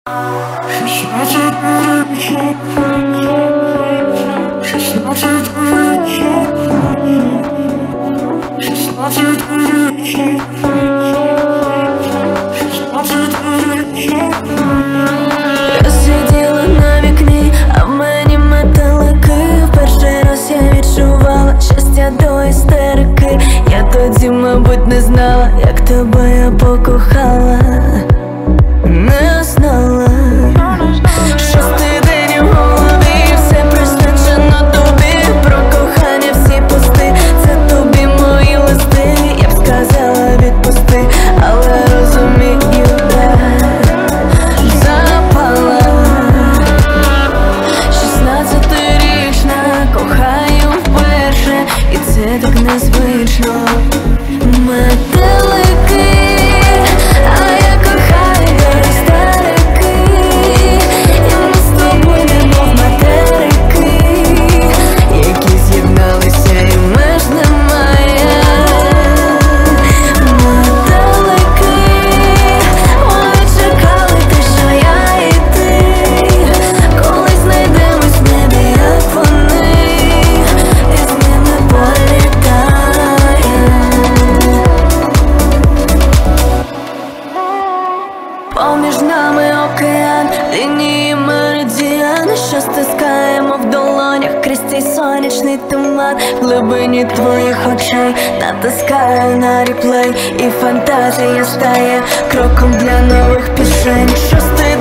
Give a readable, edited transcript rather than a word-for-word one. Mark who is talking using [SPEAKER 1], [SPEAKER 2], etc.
[SPEAKER 1] Сиділа на вікні, а в мені метелики. Перший раз я відчувала щастя до істерики. Я тоді, мабуть, не знала, як тебе я покохала. Не знала. Шостий день у голові, все присвячено тобі. Про кохання всі пости, це тобі мої листи. Я б сказала відпусти, але розумію, запала. 16-річна, кохаю вперше, і це так незвично. Метелики, а я кохаю істерики. І ми з тобою немов материки, які з'єдналися і меж немає. Метелики, вони чекали те, що я і ти колись знайдемось в небі, як вони, і з ними політаємо. Поміж нами океан, лінії меридіани, що стискаємо в долонях крізь цей сонячний туман. В глибині твоїх очей натискаю на реплей, і фантазія стає кроком для нових пісень. Шостий